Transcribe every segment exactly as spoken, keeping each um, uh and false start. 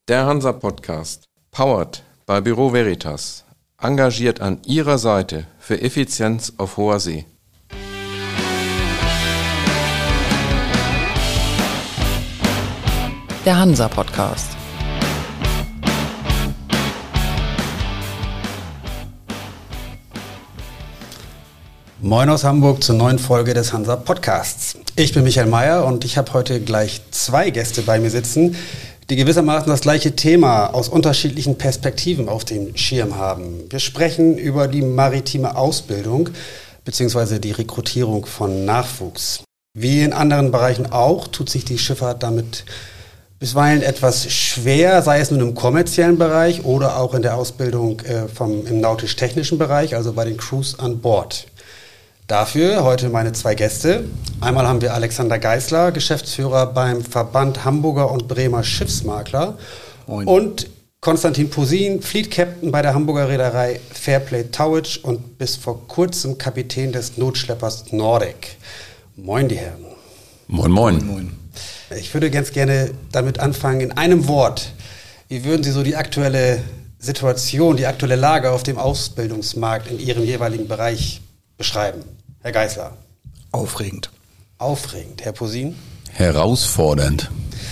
Der Hansa-Podcast, powered bei Büro Veritas, engagiert an Ihrer Seite für Effizienz auf hoher See. Der Hansa-Podcast. Moin aus Hamburg zur neuen Folge des Hansa-Podcasts. Ich bin Michael Mayer und ich habe heute gleich zwei Gäste bei mir sitzen, die gewissermaßen das gleiche Thema aus unterschiedlichen Perspektiven auf dem Schirm haben. Wir sprechen über die maritime Ausbildung bzw. die Rekrutierung von Nachwuchs. Wie in anderen Bereichen auch, tut sich die Schifffahrt damit bisweilen etwas schwer, sei es nun im kommerziellen Bereich oder auch in der Ausbildung äh, vom, im nautisch-technischen Bereich, also bei den Crews an Bord. Dafür heute meine zwei Gäste. Einmal haben wir Alexander Geisler, Geschäftsführer beim Verband Hamburger und Bremer Schiffsmakler. Moin. Und Konstantin Posin, Fleet Captain bei der Hamburger Reederei Fairplay Towage und bis vor kurzem Kapitän des Notschleppers Nordic. Moin, die Herren. Moin, moin. Moin, moin. Ich würde ganz gerne damit anfangen, in einem Wort. Wie würden Sie so die aktuelle Situation, die aktuelle Lage auf dem Ausbildungsmarkt in Ihrem jeweiligen Bereich beschreiben? Herr Geisler. Aufregend. Aufregend. Herr Posin? Herausfordernd.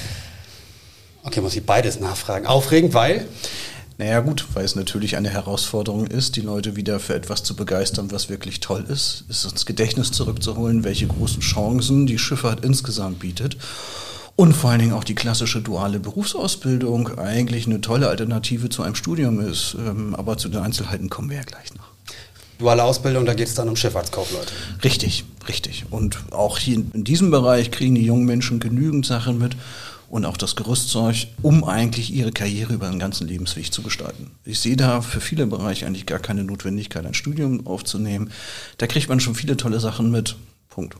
Okay, muss ich beides nachfragen. Aufregend, weil? Naja gut, weil es natürlich eine Herausforderung ist, die Leute wieder für etwas zu begeistern, was wirklich toll ist, es ins Gedächtnis zurückzuholen, welche großen Chancen die Schifffahrt insgesamt bietet und vor allen Dingen auch die klassische duale Berufsausbildung eigentlich eine tolle Alternative zu einem Studium ist. Aber zu den Einzelheiten kommen wir ja gleich noch. Duale Ausbildung, da geht es dann um Schifffahrtskaufleute. Richtig, richtig. Und auch hier in diesem Bereich kriegen die jungen Menschen genügend Sachen mit und auch das Gerüstzeug, um eigentlich ihre Karriere über den ganzen Lebensweg zu gestalten. Ich sehe da für viele Bereiche eigentlich gar keine Notwendigkeit, ein Studium aufzunehmen. Da kriegt man schon viele tolle Sachen mit. Punkt.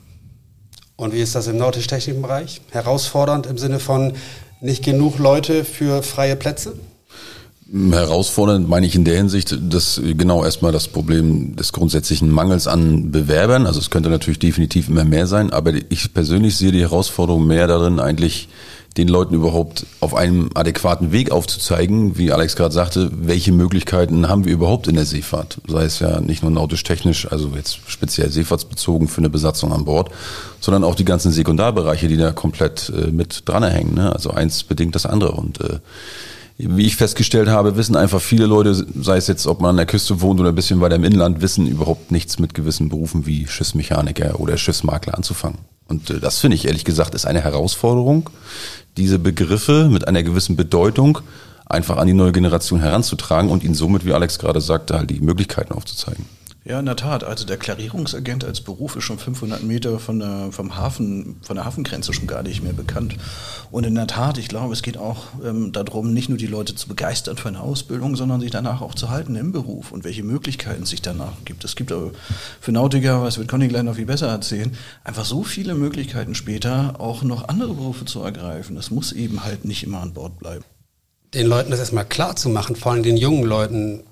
Und wie ist das im nautisch-technischen Bereich? Herausfordernd im Sinne von nicht genug Leute für freie Plätze? Herausfordernd meine ich in der Hinsicht, dass genau erstmal das Problem des grundsätzlichen Mangels an Bewerbern, also es könnte natürlich definitiv immer mehr sein, aber ich persönlich sehe die Herausforderung mehr darin, eigentlich den Leuten überhaupt auf einem adäquaten Weg aufzuzeigen, wie Alex gerade sagte, welche Möglichkeiten haben wir überhaupt in der Seefahrt, sei es ja nicht nur nautisch-technisch, also jetzt speziell seefahrtsbezogen für eine Besatzung an Bord, sondern auch die ganzen Sekundarbereiche, die da komplett äh, mit dranhängen, ne? Also eins bedingt das andere und äh, wie ich festgestellt habe, wissen einfach viele Leute, sei es jetzt, ob man an der Küste wohnt oder ein bisschen weiter im Inland, wissen überhaupt nichts mit gewissen Berufen wie Schiffsmechaniker oder Schiffsmakler anzufangen. Und äh, das finde ich ehrlich gesagt ist eine Herausforderung, diese Begriffe mit einer gewissen Bedeutung einfach an die neue Generation heranzutragen und ihnen somit, wie Alex gerade sagte, halt die Möglichkeiten aufzuzeigen. Ja, in der Tat. Also der Klarierungsagent als Beruf ist schon fünfhundert Meter von der, vom Hafen, von der Hafengrenze schon gar nicht mehr bekannt. Und in der Tat, ich glaube, es geht auch ähm, darum, nicht nur die Leute zu begeistern für eine Ausbildung, sondern sich danach auch zu halten im Beruf und welche Möglichkeiten es sich danach gibt. Es gibt aber für Nautiker, was wird Conny gleich noch viel besser erzählen, einfach so viele Möglichkeiten später auch noch andere Berufe zu ergreifen. Das muss eben halt nicht immer an Bord bleiben. Den Leuten das erstmal klar zu machen, vor allem den jungen Leuten,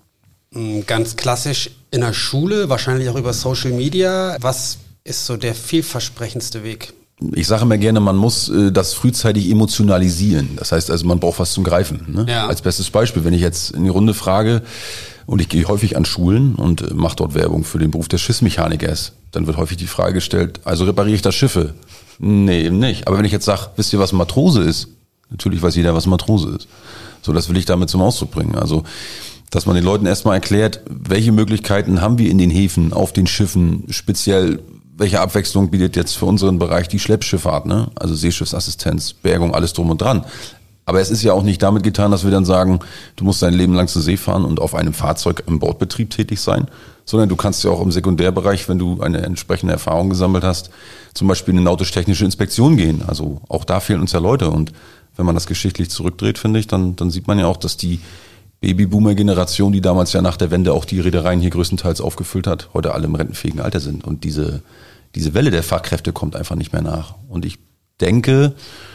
ganz klassisch in der Schule, wahrscheinlich auch über Social Media. Was ist so der vielversprechendste Weg? Ich sage mir gerne, man muss äh, das frühzeitig emotionalisieren. Das heißt also, man braucht was zum Greifen. Ne? Ja. Als bestes Beispiel, wenn ich jetzt in die Runde frage, und ich gehe häufig an Schulen und äh, mache dort Werbung für den Beruf des Schiffsmechanikers, dann wird häufig die Frage gestellt, also repariere ich da Schiffe? Nee, eben nicht. Aber wenn ich jetzt sage, wisst ihr, was Matrose ist? Natürlich weiß jeder, was Matrose ist. So, das will ich damit zum Ausdruck bringen. Also dass man den Leuten erstmal erklärt, welche Möglichkeiten haben wir in den Häfen, auf den Schiffen, speziell welche Abwechslung bietet jetzt für unseren Bereich die Schleppschifffahrt, ne? Also Seeschiffsassistenz, Bergung, alles drum und dran. Aber es ist ja auch nicht damit getan, dass wir dann sagen, du musst dein Leben lang zur See fahren und auf einem Fahrzeug im Bordbetrieb tätig sein, sondern du kannst ja auch im Sekundärbereich, wenn du eine entsprechende Erfahrung gesammelt hast, zum Beispiel in eine nautisch-technische Inspektion gehen. Also auch da fehlen uns ja Leute und wenn man das geschichtlich zurückdreht, finde ich, dann, dann sieht man ja auch, dass die Babyboomer-Generation, die damals ja nach der Wende auch die Reedereien hier größtenteils aufgefüllt hat, heute alle im rentenfähigen Alter sind. Und diese, diese Welle der Fachkräfte kommt einfach nicht mehr nach. Und ich denke,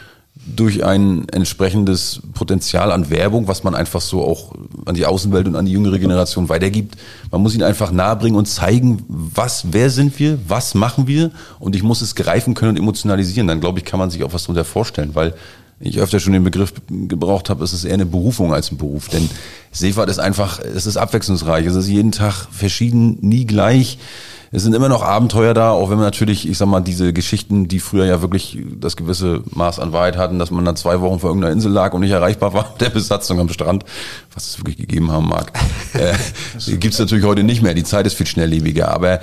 durch ein entsprechendes Potenzial an Werbung, was man einfach so auch an die Außenwelt und an die jüngere Generation weitergibt, man muss ihn einfach nahebringen und zeigen, was, wer sind wir, was machen wir und ich muss es greifen können und emotionalisieren. Dann glaube ich, kann man sich auch was darunter vorstellen, weil ich öfter schon den Begriff gebraucht habe, es ist eher eine Berufung als ein Beruf. Denn Seefahrt ist einfach, es ist abwechslungsreich, es ist jeden Tag verschieden, nie gleich. Es sind immer noch Abenteuer da, auch wenn man natürlich, ich sag mal, diese Geschichten, die früher ja wirklich das gewisse Maß an Wahrheit hatten, dass man dann zwei Wochen vor irgendeiner Insel lag und nicht erreichbar war, der Besatzung am Strand, was es wirklich gegeben haben mag, äh, gibt es natürlich heute nicht mehr. Die Zeit ist viel schnelllebiger, aber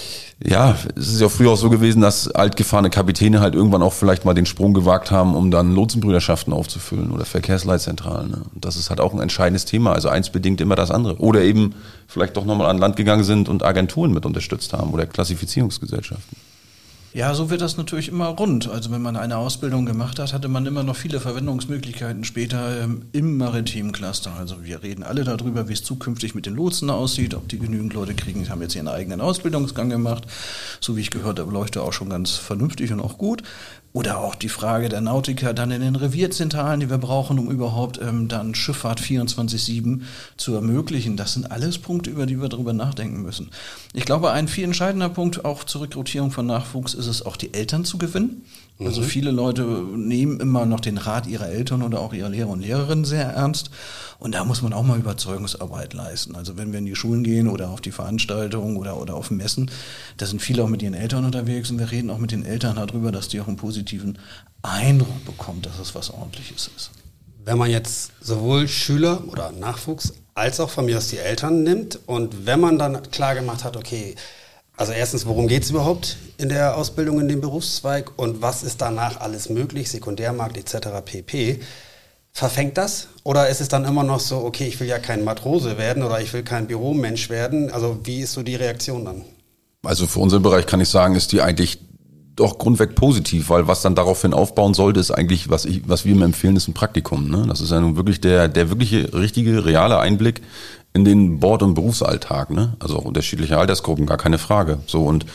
ja, es ist ja früher auch so gewesen, dass altgefahrene Kapitäne halt irgendwann auch vielleicht mal den Sprung gewagt haben, um dann Lotsenbrüderschaften aufzufüllen oder Verkehrsleitzentralen. Ne? Und das ist halt auch ein entscheidendes Thema. Also eins bedingt immer das andere. Oder eben vielleicht doch nochmal an Land gegangen sind und Agenturen mit unterstützt haben oder Klassifizierungsgesellschaften. Ja, so wird das natürlich immer rund. Also wenn man eine Ausbildung gemacht hat, hatte man immer noch viele Verwendungsmöglichkeiten später ähm, im maritimen Cluster. Also wir reden alle darüber, wie es zukünftig mit den Lotsen aussieht, ob die genügend Leute kriegen. Die haben jetzt ihren eigenen Ausbildungsgang gemacht. So wie ich gehört habe, läuft er auch schon ganz vernünftig und auch gut. Oder auch die Frage der Nautiker dann in den Revierzentralen, die wir brauchen, um überhaupt ähm, dann Schifffahrt vierundzwanzig sieben zu ermöglichen. Das sind alles Punkte, über die wir darüber nachdenken müssen. Ich glaube, ein viel entscheidender Punkt auch zur Rekrutierung von Nachwuchs ist es, auch die Eltern zu gewinnen. Mhm. Also viele Leute nehmen immer noch den Rat ihrer Eltern oder auch ihrer Lehrer und Lehrerinnen sehr ernst. Und da muss man auch mal Überzeugungsarbeit leisten. Also wenn wir in die Schulen gehen oder auf die Veranstaltungen oder, oder auf Messen, da sind viele auch mit ihren Eltern unterwegs und wir reden auch mit den Eltern darüber, dass die auch einen positiven Eindruck bekommen, dass es was Ordentliches ist. Wenn man jetzt sowohl Schüler oder Nachwuchs als auch von mir aus die Eltern nimmt und wenn man dann klar gemacht hat, okay, also erstens, worum geht es überhaupt in der Ausbildung in dem Berufszweig und was ist danach alles möglich, Sekundärmarkt et cetera pp., verfängt das? Oder ist es dann immer noch so, okay, ich will ja kein Matrose werden oder ich will kein Büromensch werden? Also wie ist so die Reaktion dann? Also für unseren Bereich kann ich sagen, ist die eigentlich doch grundweg positiv, weil was dann daraufhin aufbauen sollte, ist eigentlich, was ich, was wir ihm empfehlen, ist ein Praktikum. Ne? Das ist ja nun wirklich der, der wirkliche, richtige, reale Einblick in den Bord- und Berufsalltag. Ne? Also auch unterschiedliche Altersgruppen, gar keine Frage. So und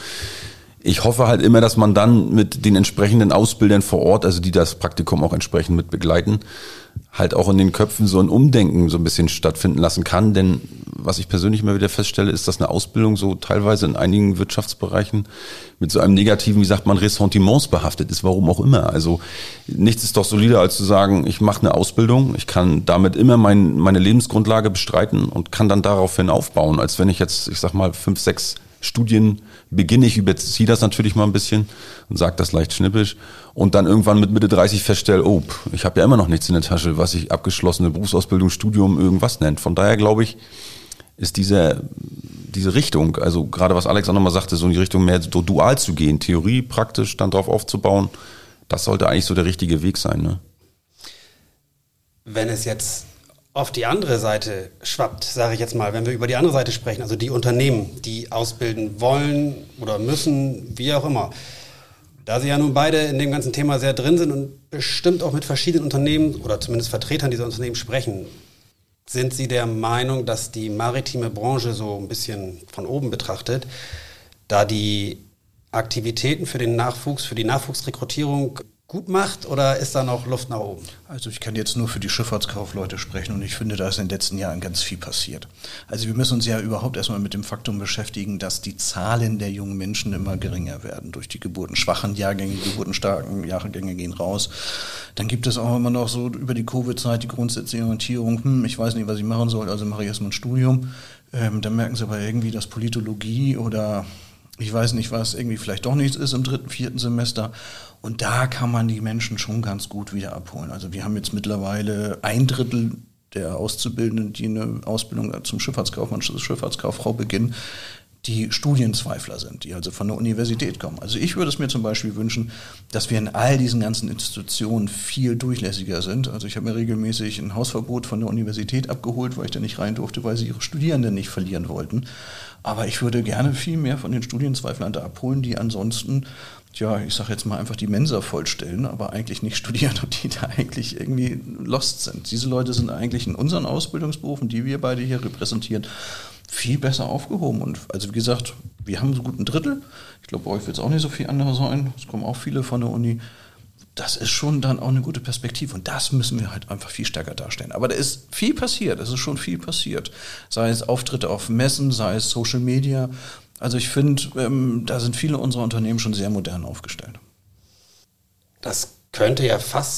ich hoffe halt immer, dass man dann mit den entsprechenden Ausbildern vor Ort, also die das Praktikum auch entsprechend mit begleiten, halt auch in den Köpfen so ein Umdenken so ein bisschen stattfinden lassen kann. Denn was ich persönlich immer wieder feststelle, ist, dass eine Ausbildung so teilweise in einigen Wirtschaftsbereichen mit so einem negativen, wie sagt man, Ressentiments behaftet ist, warum auch immer. Also nichts ist doch solider, als zu sagen, ich mache eine Ausbildung, ich kann damit immer mein, meine Lebensgrundlage bestreiten und kann dann daraufhin aufbauen, als wenn ich jetzt, ich sag mal, fünf, sechs Studien beginne, ich überziehe das natürlich mal ein bisschen und sage das leicht schnippisch und dann irgendwann mit Mitte dreißig feststelle, oh, ich habe ja immer noch nichts in der Tasche, was ich abgeschlossene Berufsausbildung, Studium, irgendwas nennt. Von daher glaube ich, ist diese, diese Richtung, also gerade was Alex auch nochmal sagte, so in die Richtung mehr so dual zu gehen, Theorie praktisch dann drauf aufzubauen, das sollte eigentlich so der richtige Weg sein. Ne? Wenn es jetzt auf die andere Seite schwappt, sage ich jetzt mal, wenn wir über die andere Seite sprechen, also die Unternehmen, die ausbilden wollen oder müssen, wie auch immer. Da Sie ja nun beide in dem ganzen Thema sehr drin sind und bestimmt auch mit verschiedenen Unternehmen oder zumindest Vertretern dieser Unternehmen sprechen, sind Sie der Meinung, dass die maritime Branche so ein bisschen von oben betrachtet, da die Aktivitäten für den Nachwuchs, für die Nachwuchsrekrutierung gut macht oder ist da noch Luft nach oben? Also ich kann jetzt nur für die Schifffahrtskaufleute sprechen und ich finde, da ist in den letzten Jahren ganz viel passiert. Also wir müssen uns ja überhaupt erstmal mit dem Faktum beschäftigen, dass die Zahlen der jungen Menschen immer geringer werden durch die geburtenschwachen Jahrgänge, die geburtenstarken Jahrgänge gehen raus. Dann gibt es auch immer noch so über die Covid-Zeit die grundsätzliche Orientierung, hm, ich weiß nicht, was ich machen soll, also mache ich erstmal ein Studium. Ähm, dann merken sie aber irgendwie, dass Politologie oder ich weiß nicht was, irgendwie vielleicht doch nichts ist im dritten, vierten Semester. Und da kann man die Menschen schon ganz gut wieder abholen. Also wir haben jetzt mittlerweile ein Drittel der Auszubildenden, die eine Ausbildung zum Schifffahrtskaufmann, zur Schifffahrtskauffrau beginnen, die Studienzweifler sind, die also von der Universität kommen. Also ich würde es mir zum Beispiel wünschen, dass wir in all diesen ganzen Institutionen viel durchlässiger sind. Also ich habe mir regelmäßig ein Hausverbot von der Universität abgeholt, weil ich da nicht rein durfte, weil sie ihre Studierenden nicht verlieren wollten. Aber ich würde gerne viel mehr von den Studienzweiflern da abholen, die ansonsten, ja, ich sage jetzt mal einfach die Mensa vollstellen, aber eigentlich nicht studieren und die da eigentlich irgendwie lost sind. Diese Leute sind eigentlich in unseren Ausbildungsberufen, die wir beide hier repräsentieren, viel besser aufgehoben. Und also wie gesagt, wir haben so gut ein Drittel. Ich glaube, bei euch wird es auch nicht so viel anders sein. Es kommen auch viele von der Uni. Das ist schon dann auch eine gute Perspektive. Und das müssen wir halt einfach viel stärker darstellen. Aber da ist viel passiert. Es ist schon viel passiert. Sei es Auftritte auf Messen, sei es Social Media. Also ich finde, ähm, da sind viele unserer Unternehmen schon sehr modern aufgestellt. Das könnte ja fast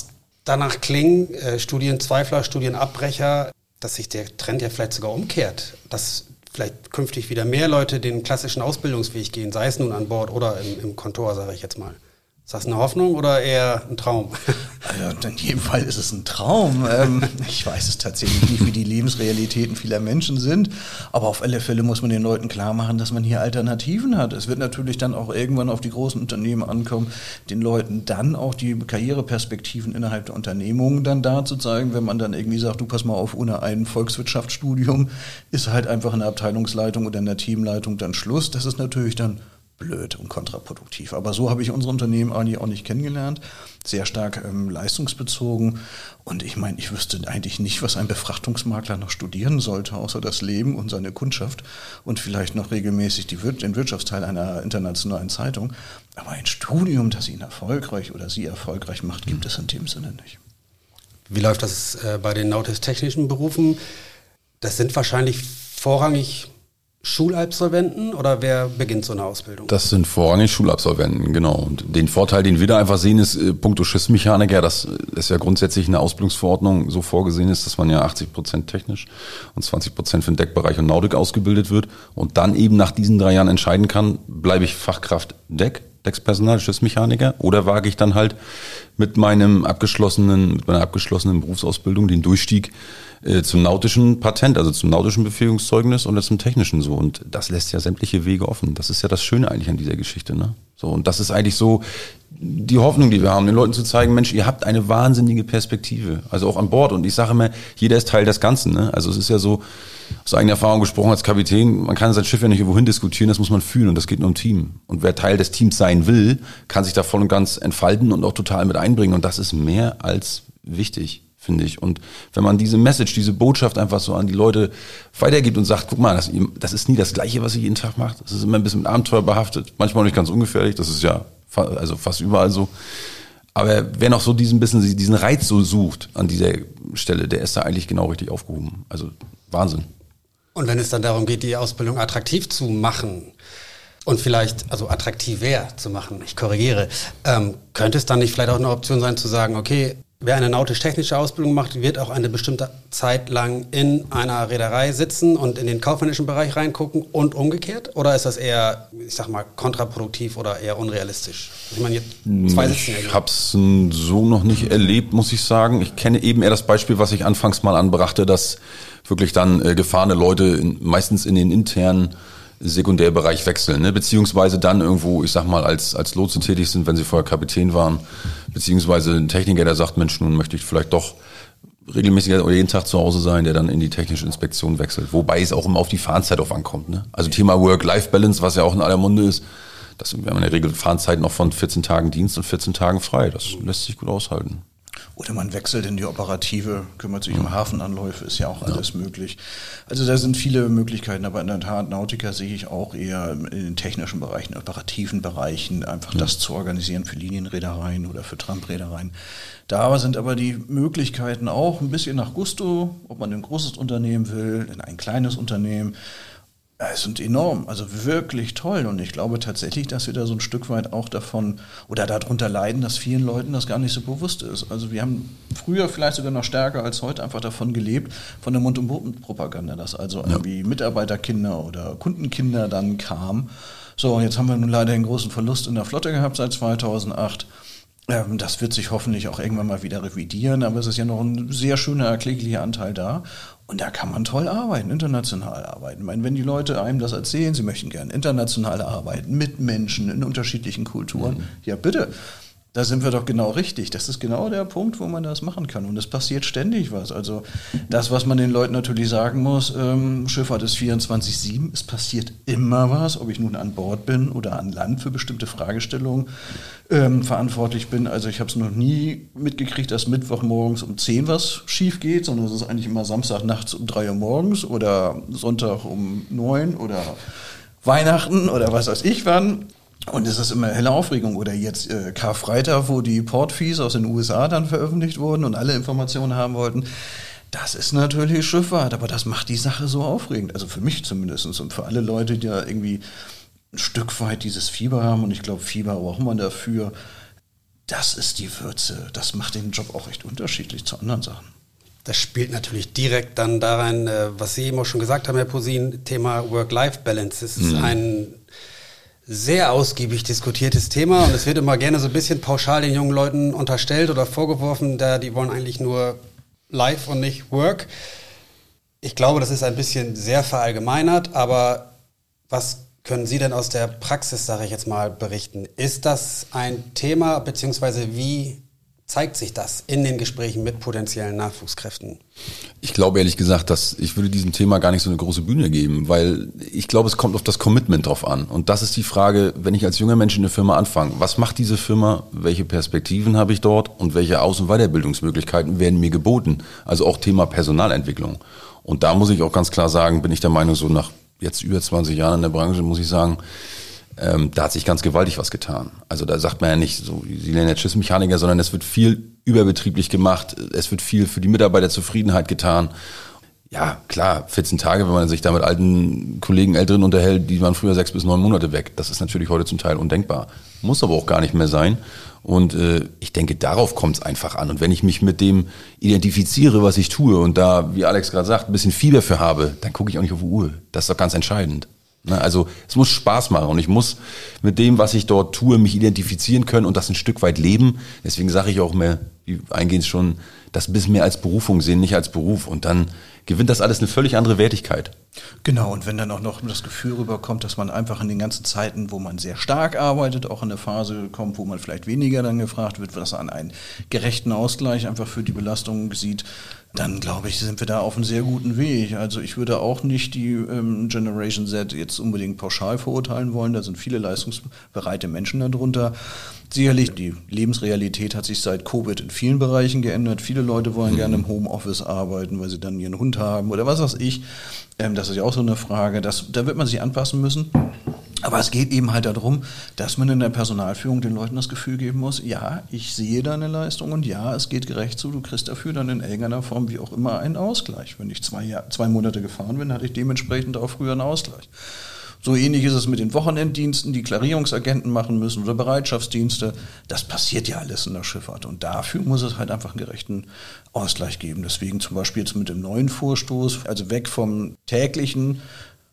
danach klingen, äh, Studienzweifler, Studienabbrecher, dass sich der Trend ja vielleicht sogar umkehrt, dass vielleicht künftig wieder mehr Leute den klassischen Ausbildungsweg gehen, sei es nun an Bord oder im, im Kontor, sage ich jetzt mal. Ist das eine Hoffnung oder eher ein Traum? Also in jedem Fall ist es ein Traum. Ähm, ich weiß es tatsächlich nicht, wie die Lebensrealitäten vieler Menschen sind, aber auf alle Fälle muss man den Leuten klar machen, dass man hier Alternativen hat. Es wird natürlich dann auch irgendwann auf die großen Unternehmen ankommen, den Leuten dann auch die Karriereperspektiven innerhalb der Unternehmungen dann da zu zeigen, wenn man dann irgendwie sagt, du pass mal auf, ohne ein Volkswirtschaftsstudium ist halt einfach eine Abteilungsleitung oder eine Teamleitung dann Schluss. Das ist natürlich dann blöd und kontraproduktiv. Aber so habe ich unsere Unternehmen eigentlich auch nicht kennengelernt. Sehr stark ähm, leistungsbezogen. Und ich meine, ich wüsste eigentlich nicht, was ein Befrachtungsmakler noch studieren sollte, außer das Leben und seine Kundschaft und vielleicht noch regelmäßig die Wir- den Wirtschaftsteil einer internationalen Zeitung. Aber ein Studium, das ihn erfolgreich oder sie erfolgreich macht, gibt es in dem Sinne nicht. Wie läuft das äh, bei den nautisch-technischen Berufen? Das sind wahrscheinlich vorrangig Schulabsolventen oder wer beginnt so eine Ausbildung? Das sind vorrangig Schulabsolventen, genau. Und den Vorteil, den wir da einfach sehen, ist äh, puncto Schiffsmechaniker, dass es ja grundsätzlich in der Ausbildungsverordnung so vorgesehen ist, dass man ja achtzig Prozent technisch und zwanzig Prozent für den Deckbereich und Nautik ausgebildet wird und dann eben nach diesen drei Jahren entscheiden kann, bleibe ich Fachkraft Deck, Deckspersonal, Schiffsmechaniker oder wage ich dann halt mit meinem abgeschlossenen, mit meiner abgeschlossenen Berufsausbildung den Durchstieg zum nautischen Patent, also zum nautischen Befähigungszeugnis oder zum technischen so. Und das lässt ja sämtliche Wege offen. Das ist ja das Schöne eigentlich an dieser Geschichte, ne? So, und das ist eigentlich so die Hoffnung, die wir haben, den Leuten zu zeigen, Mensch, ihr habt eine wahnsinnige Perspektive. Also auch an Bord. Und ich sage immer, jeder ist Teil des Ganzen, ne? Also es ist ja so, aus eigener Erfahrung gesprochen als Kapitän, man kann sein Schiff ja nicht irgendwohin diskutieren, das muss man fühlen und das geht nur im Team. Und wer Teil des Teams sein will, kann sich da voll und ganz entfalten und auch total mit einbringen. Und das ist mehr als wichtig, finde ich. Und wenn man diese Message, diese Botschaft einfach so an die Leute weitergibt und sagt, guck mal, das, das ist nie das Gleiche, was ihr jeden Tag macht. Das ist immer ein bisschen mit Abenteuer behaftet, manchmal auch nicht ganz ungefährlich, das ist ja fa- also fast überall so. Aber wer noch so diesen bisschen diesen Reiz so sucht an dieser Stelle, der ist da eigentlich genau richtig aufgehoben. Also Wahnsinn. Und wenn es dann darum geht, die Ausbildung attraktiv zu machen und vielleicht, also attraktiver zu machen, ich korrigiere, ähm, könnte es dann nicht vielleicht auch eine Option sein zu sagen, okay, wer eine nautisch-technische Ausbildung macht, wird auch eine bestimmte Zeit lang in einer Reederei sitzen und in den kaufmännischen Bereich reingucken und umgekehrt? Oder ist das eher, ich sag mal, kontraproduktiv oder eher unrealistisch? Ich meine, jetzt zwei sitzen Ich habe es so noch nicht erlebt, muss ich sagen. Ich kenne eben eher das Beispiel, was ich anfangs mal anbrachte, dass wirklich dann äh, gefahrene Leute in, meistens in den internen Sekundärbereich wechseln, ne? Beziehungsweise dann irgendwo, ich sag mal, als als Lotse tätig sind, wenn sie vorher Kapitän waren, beziehungsweise ein Techniker, der sagt, Mensch, nun möchte ich vielleicht doch regelmäßig oder jeden Tag zu Hause sein, der dann in die technische Inspektion wechselt. Wobei es auch immer auf die Fahrenzeit auf ankommt, ne? Also Thema Work-Life-Balance, was ja auch in aller Munde ist, das wir haben in der Regel Fahrenzeit noch von vierzehn Tagen Dienst und vierzehn Tagen frei. Das lässt sich gut aushalten. Oder man wechselt in die Operative, kümmert sich um Hafenanläufe, ist ja auch alles ja. möglich. Also da sind viele Möglichkeiten, aber in der Tat, Nautiker sehe ich auch eher in den technischen Bereichen, operativen Bereichen, einfach ja. das zu organisieren für Linienreedereien oder für Trampreedereien. Da sind aber die Möglichkeiten auch ein bisschen nach Gusto, ob man in ein großes Unternehmen will, in ein kleines Unternehmen. Es sind enorm, also wirklich toll und ich glaube tatsächlich, dass wir da so ein Stück weit auch davon oder darunter leiden, dass vielen Leuten das gar nicht so bewusst ist. Also wir haben früher vielleicht sogar noch stärker als heute einfach davon gelebt, von der Mund-und-Mund-Propaganda, dass also ja. irgendwie Mitarbeiterkinder oder Kundenkinder dann kamen. So, und jetzt haben wir nun leider einen großen Verlust in der Flotte gehabt seit zweitausendacht. Das wird sich hoffentlich auch irgendwann mal wieder revidieren, aber es ist ja noch ein sehr schöner, erkläglicher Anteil da. Und da kann man toll arbeiten, international arbeiten. Ich meine, wenn die Leute einem das erzählen, sie möchten gerne international arbeiten, mit Menschen in unterschiedlichen Kulturen, mhm. ja bitte, da sind wir doch genau richtig. Das ist genau der Punkt, wo man das machen kann. Und es passiert ständig was. Also das, was man den Leuten natürlich sagen muss, ähm, Schifffahrt ist vierundzwanzig sieben, es passiert immer was, ob ich nun an Bord bin oder an Land für bestimmte Fragestellungen ähm, verantwortlich bin. Also ich habe es noch nie mitgekriegt, dass Mittwochmorgens um zehn was schief geht, sondern es ist eigentlich immer Samstag nachts um drei Uhr morgens oder Sonntag um neun oder Weihnachten oder was weiß ich wann. Und es ist immer helle Aufregung. Oder jetzt äh, Karfreitag, wo die Port-Fees aus den U S A dann veröffentlicht wurden und alle Informationen haben wollten. Das ist natürlich Schifffahrt, aber das macht die Sache so aufregend. Also für mich zumindest und für alle Leute, die da irgendwie ein Stück weit dieses Fieber haben. Und ich glaube, Fieber braucht man dafür. das ist die Würze. Das macht den Job auch echt unterschiedlich zu anderen Sachen. Das spielt natürlich direkt dann da rein, was Sie eben auch schon gesagt haben, Herr Posin, Thema Work-Life-Balance. Das ist mhm. ein sehr ausgiebig diskutiertes Thema und es wird immer gerne so ein bisschen pauschal den jungen Leuten unterstellt oder vorgeworfen, da die wollen eigentlich nur Life und nicht Work. Ich glaube, das ist ein bisschen sehr verallgemeinert, aber was können Sie denn aus der Praxis, sage ich jetzt mal, berichten? Ist das ein Thema, beziehungsweise wie zeigt sich das in den Gesprächen mit potenziellen Nachwuchskräften? Ich glaube ehrlich gesagt, dass ich würde diesem Thema gar nicht so eine große Bühne geben, weil ich glaube, es kommt auf das Commitment drauf an. Und das ist die Frage, wenn ich als junger Mensch in eine Firma anfange, was macht diese Firma, welche Perspektiven habe ich dort und welche Aus- und Weiterbildungsmöglichkeiten werden mir geboten? Also auch Thema Personalentwicklung. Und da muss ich auch ganz klar sagen, bin ich der Meinung, so nach jetzt über zwanzig Jahren in der Branche, muss ich sagen, Ähm, da hat sich ganz gewaltig was getan. Also da sagt man ja nicht so, Sie lernen jetzt Schiffsmechaniker, sondern es wird viel überbetrieblich gemacht, es wird viel für die Mitarbeiterzufriedenheit getan. Ja, klar, vierzehn Tage, wenn man sich da mit alten Kollegen, Älteren unterhält, die waren früher sechs bis neun Monate weg. Das ist natürlich heute zum Teil undenkbar. Muss aber auch gar nicht mehr sein. Und äh, ich denke, darauf kommt es einfach an. Und wenn ich mich mit dem identifiziere, was ich tue und da, wie Alex gerade sagt, ein bisschen Fieber für habe, dann gucke ich auch nicht auf die Uhr. Das ist doch ganz entscheidend. Also es muss Spaß machen und ich muss mit dem, was ich dort tue, mich identifizieren können und das ein Stück weit leben. Deswegen sage ich auch mehr, wie eingehend schon, das ein bisschen mehr als Berufung sehen, nicht als Beruf. Und dann gewinnt das alles eine völlig andere Wertigkeit. Genau, und wenn dann auch noch das Gefühl rüberkommt, dass man einfach in den ganzen Zeiten, wo man sehr stark arbeitet, auch in eine Phase kommt, wo man vielleicht weniger dann gefragt wird, dass man einen gerechten Ausgleich einfach für die Belastung sieht, dann glaube ich, sind wir da auf einem sehr guten Weg. Also ich würde auch nicht die ähm, Generation Z jetzt unbedingt pauschal verurteilen wollen. Da sind viele leistungsbereite Menschen darunter. Sicherlich, die Lebensrealität hat sich seit Covid in vielen Bereichen geändert. Viele Leute wollen mhm. gerne im Homeoffice arbeiten, weil sie dann ihren Hund haben oder was weiß ich. Ähm, das ist ja auch so eine Frage. Das, da wird man sich anpassen müssen. Aber es geht eben halt darum, dass man in der Personalführung den Leuten das Gefühl geben muss, ja, ich sehe deine Leistung und ja, es geht gerecht zu, du kriegst dafür dann in irgendeiner Form wie auch immer einen Ausgleich. Wenn ich zwei, Jahr, zwei Monate gefahren bin, hatte ich dementsprechend auch früher einen Ausgleich. So ähnlich ist es mit den Wochenenddiensten, die Klarierungsagenten machen müssen oder Bereitschaftsdienste. Das passiert ja alles in der Schifffahrt und dafür muss es halt einfach einen gerechten Ausgleich geben. Deswegen zum Beispiel jetzt mit dem neuen Vorstoß, also weg vom täglichen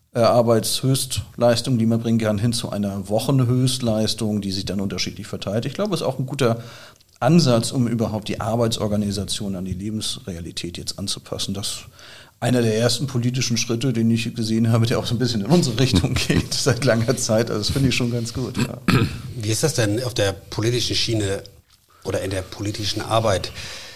Arbeitshöchstleistung, die man bringen kann, hin zu einer Wochenhöchstleistung, die sich dann unterschiedlich verteilt. Ich glaube, es ist auch ein guter Ansatz, um überhaupt die Arbeitsorganisation an die Lebensrealität jetzt anzupassen. Das ist einer der ersten politischen Schritte, den ich gesehen habe, der auch so ein bisschen in unsere Richtung geht seit langer Zeit. Also das finde ich schon ganz gut. Ja. Wie ist das denn auf der politischen Schiene oder in der politischen Arbeit?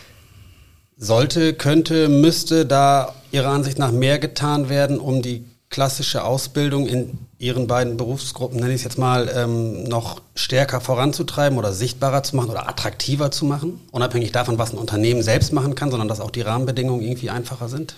Sollte, könnte, müsste da Ihrer Ansicht nach mehr getan werden, um die klassische Ausbildung in Ihren beiden Berufsgruppen, nenne ich es jetzt mal, ähm, noch stärker voranzutreiben oder sichtbarer zu machen oder attraktiver zu machen? Unabhängig davon, was ein Unternehmen selbst machen kann, sondern dass auch die Rahmenbedingungen irgendwie einfacher sind?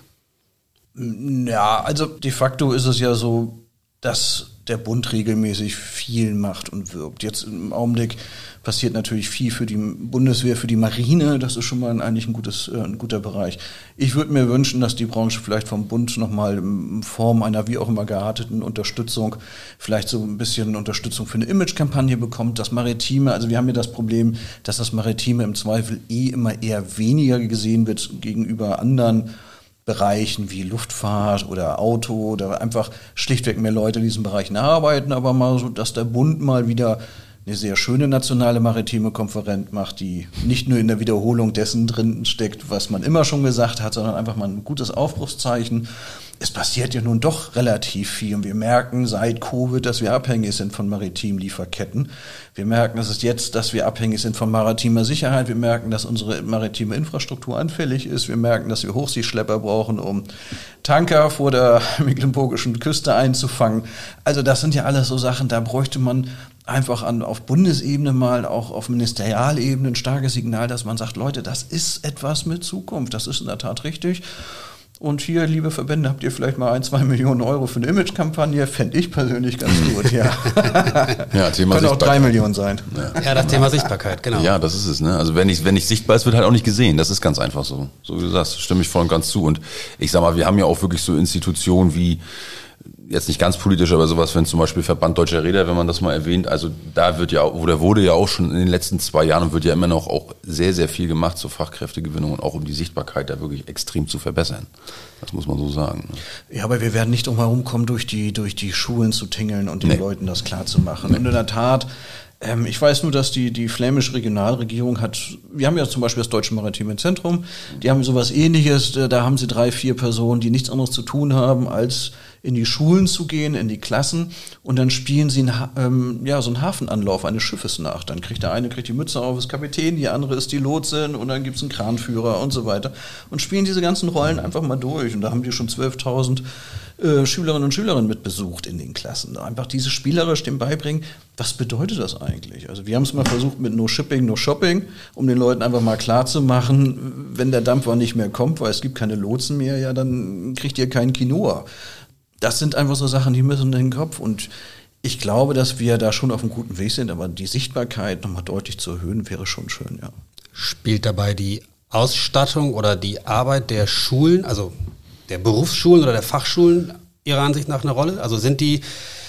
Ja, also de facto ist es ja so, dass der Bund regelmäßig viel macht und wirbt. Jetzt im Augenblick passiert natürlich viel für die Bundeswehr, für die Marine. Das ist schon mal eigentlich ein, gutes, äh, ein guter Bereich. Ich würde mir wünschen, dass die Branche vielleicht vom Bund nochmal in Form einer wie auch immer gearteten Unterstützung, vielleicht so ein bisschen Unterstützung für eine Imagekampagne bekommt. Das Maritime, also wir haben ja das Problem, dass das Maritime im Zweifel eh immer eher weniger gesehen wird gegenüber anderen Bereichen wie Luftfahrt oder Auto oder einfach schlichtweg mehr Leute in diesen Bereichen arbeiten, aber mal so, dass der Bund mal wieder eine sehr schöne nationale maritime Konferenz macht, die nicht nur in der Wiederholung dessen drin steckt, was man immer schon gesagt hat, sondern einfach mal ein gutes Aufbruchszeichen. Es passiert ja nun doch relativ viel und wir merken seit Covid, dass wir abhängig sind von maritimen Lieferketten. Wir merken, dass es jetzt, dass wir abhängig sind von maritimer Sicherheit. Wir merken, dass unsere maritime Infrastruktur anfällig ist. Wir merken, dass wir Hochseeschlepper brauchen, um Tanker vor der mecklenburgischen Küste einzufangen. Also das sind ja alles so Sachen, da bräuchte man einfach an, auf Bundesebene mal, auch auf Ministerialebene ein starkes Signal, dass man sagt, Leute, das ist etwas mit Zukunft. Das ist in der Tat richtig. Und hier, liebe Verbände, habt ihr vielleicht mal ein, zwei Millionen Euro für eine Imagekampagne? Fände ich persönlich ganz gut, ja. Ja, Thema Können auch drei Millionen sein. Ja. ja, das Thema Sichtbarkeit, genau. Ja, das ist es, ne? Also wenn ich, wenn ich sichtbar ist, wird halt auch nicht gesehen. Das ist ganz einfach so. So wie du sagst, stimme ich voll und ganz zu. Und ich sag mal, wir haben ja auch wirklich so Institutionen wie jetzt nicht ganz politisch, aber sowas, wenn zum Beispiel Verband Deutscher Räder, wenn man das mal erwähnt, also da wird ja, oder wurde ja auch schon in den letzten zwei Jahren und wird ja immer noch auch sehr, sehr viel gemacht zur Fachkräftegewinnung und auch um die Sichtbarkeit da wirklich extrem zu verbessern. Das muss man so sagen. Ja, aber wir werden nicht drum herum kommen, durch die, durch die Schulen zu tingeln und den nee. Leuten das klar zu machen. Nee. Und in der Tat, Ähm, ich weiß nur, dass die, die flämische Regionalregierung hat, wir haben ja zum Beispiel das Deutsche Maritime Zentrum, die haben sowas Ähnliches, da haben sie drei, vier Personen, die nichts anderes zu tun haben, als in die Schulen zu gehen, in die Klassen, und dann spielen sie einen, ähm, ja, so einen Hafenanlauf eines Schiffes nach. Dann kriegt der eine kriegt die Mütze auf, ist Kapitän, die andere ist die Lotsin, und dann gibt's einen Kranführer und so weiter, und spielen diese ganzen Rollen einfach mal durch, und da haben die schon zwölftausend Äh, Schülerinnen und Schüler mit besucht in den Klassen. Einfach diese spielerisch dem beibringen, was bedeutet das eigentlich? Also wir haben es mal versucht mit No Shipping, No Shopping, um den Leuten einfach mal klar zu machen, wenn der Dampfer nicht mehr kommt, weil es gibt keine Lotsen mehr, ja, dann kriegt ihr keinen Quinoa. Das sind einfach so Sachen, die müssen in den Kopf, und ich glaube, dass wir da schon auf einem guten Weg sind, aber die Sichtbarkeit nochmal deutlich zu erhöhen, wäre schon schön, ja. Spielt dabei die Ausstattung oder die Arbeit der Schulen, also der Berufsschulen oder der Fachschulen Ihrer Ansicht nach eine Rolle? Also sind die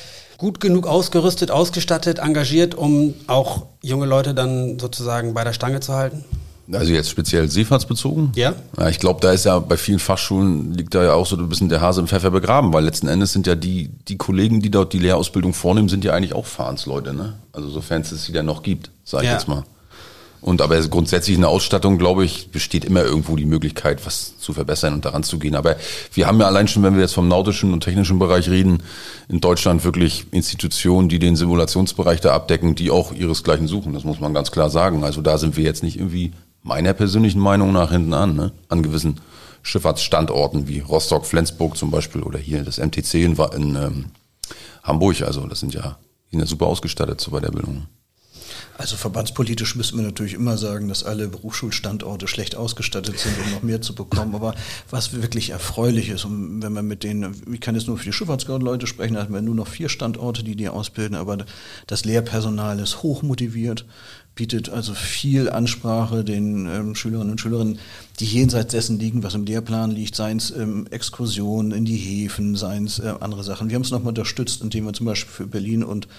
gut genug ausgerüstet, ausgestattet, engagiert, um auch junge Leute dann sozusagen bei der Stange zu halten? Also jetzt speziell seefahrtsbezogen? Ja. Ja, ich glaube, da ist ja bei vielen Fachschulen liegt da ja auch so ein bisschen der Hase im Pfeffer begraben, weil letzten Endes sind ja die, die Kollegen, die dort die Lehrausbildung vornehmen, sind ja eigentlich auch Fahrsleute, ne? Also sofern es sie dann noch gibt, sag ich ja. jetzt mal. Und aber grundsätzlich in der Ausstattung, glaube ich, besteht immer irgendwo die Möglichkeit, was zu verbessern und daran zu gehen. Aber wir haben ja allein schon, wenn wir jetzt vom nautischen und technischen Bereich reden, in Deutschland wirklich Institutionen, die den Simulationsbereich da abdecken, die auch ihresgleichen suchen. Das muss man ganz klar sagen. Also da sind wir jetzt nicht irgendwie meiner persönlichen Meinung nach hinten an, ne? An gewissen Schifffahrtsstandorten wie Rostock, Flensburg zum Beispiel oder hier das M T C in, in ähm, Hamburg. Also das sind ja, die sind ja super ausgestattet zur Weiterbildung. Also verbandspolitisch müssen wir natürlich immer sagen, dass alle Berufsschulstandorte schlecht ausgestattet sind, um noch mehr zu bekommen. Aber was wirklich erfreulich ist, und wenn man mit denen, ich kann jetzt nur für die Schifffahrtsleute sprechen, da hatten wir nur noch vier Standorte, die die ausbilden, aber das Lehrpersonal ist hochmotiviert, bietet also viel Ansprache den ähm, Schülerinnen und Schülerinnen, die jenseits dessen liegen, was im Lehrplan liegt, seien es ähm, Exkursionen in die Häfen, seien es äh, andere Sachen. Wir haben es nochmal unterstützt, indem wir zum Beispiel für Berlin und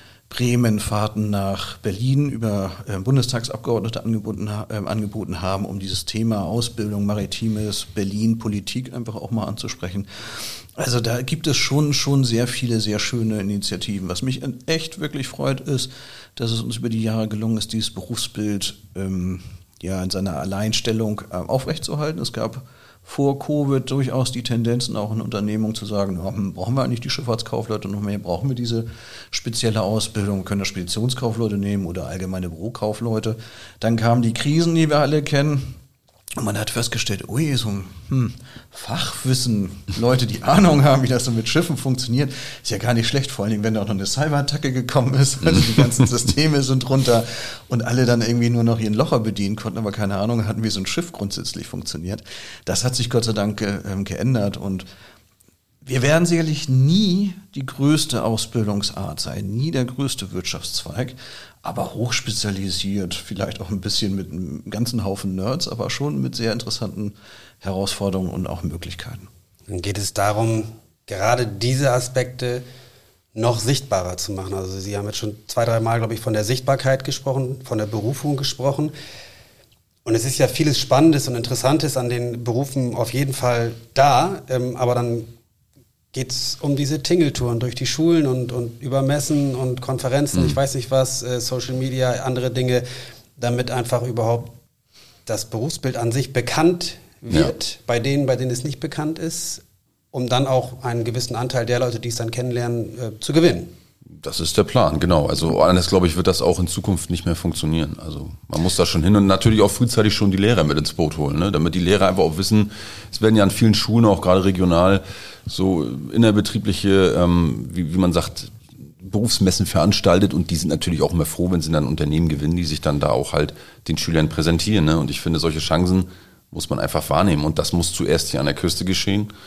Bremen Fahrten nach Berlin über äh, Bundestagsabgeordnete angeboten, äh, angeboten haben, um dieses Thema Ausbildung, Maritimes, Berlin, Politik einfach auch mal anzusprechen. Also da gibt es schon schon sehr viele, sehr schöne Initiativen. Was mich echt wirklich freut, ist, dass es uns über die Jahre gelungen ist, dieses Berufsbild ähm, ja in seiner Alleinstellung äh, aufrechtzuerhalten. Es gab vor Covid durchaus die Tendenzen, auch in Unternehmungen zu sagen, ja, brauchen wir eigentlich die Schifffahrtskaufleute noch mehr, brauchen wir diese spezielle Ausbildung, wir können da Speditionskaufleute nehmen oder allgemeine Bürokaufleute. Dann kamen die Krisen, die wir alle kennen, und man hat festgestellt, ui, so ein hm, Fachwissen, Leute, die Ahnung haben, wie das so mit Schiffen funktioniert, ist ja gar nicht schlecht, vor allen Dingen, wenn da auch noch eine Cyberattacke gekommen ist, also die ganzen Systeme sind runter und alle dann irgendwie nur noch ihren Locher bedienen konnten, aber keine Ahnung hatten, wie so ein Schiff grundsätzlich funktioniert. Das hat sich Gott sei Dank äh, geändert, und wir werden sicherlich nie die größte Ausbildungsart sein, nie der größte Wirtschaftszweig, aber hochspezialisiert, vielleicht auch ein bisschen mit einem ganzen Haufen Nerds, aber schon mit sehr interessanten Herausforderungen und auch Möglichkeiten. Dann geht es darum, gerade diese Aspekte noch sichtbarer zu machen. Also Sie haben jetzt schon zwei, drei Mal, glaube ich, von der Sichtbarkeit gesprochen, von der Berufung gesprochen. Und es ist ja vieles Spannendes und Interessantes an den Berufen auf jeden Fall da, ähm, aber dann geht es um diese Tingeltouren durch die Schulen und, und über Messen und Konferenzen, mhm. ich weiß nicht was, äh, Social Media, andere Dinge, damit einfach überhaupt das Berufsbild an sich bekannt wird, ja. bei denen, bei denen es nicht bekannt ist, um dann auch einen gewissen Anteil der Leute, die es dann kennenlernen, äh, zu gewinnen. Das ist der Plan, genau. Also anders, glaube ich, wird das auch in Zukunft nicht mehr funktionieren. Also man muss da schon hin und natürlich auch frühzeitig schon die Lehrer mit ins Boot holen, ne? Damit die Lehrer einfach auch wissen, es werden ja an vielen Schulen, auch gerade regional, so innerbetriebliche, ähm, wie, wie man sagt, Berufsmessen veranstaltet, und die sind natürlich auch immer froh, wenn sie dann Unternehmen gewinnen, die sich dann da auch halt den Schülern präsentieren, ne? Und ich finde, solche Chancen muss man einfach wahrnehmen, und das muss zuerst hier an der Küste geschehen.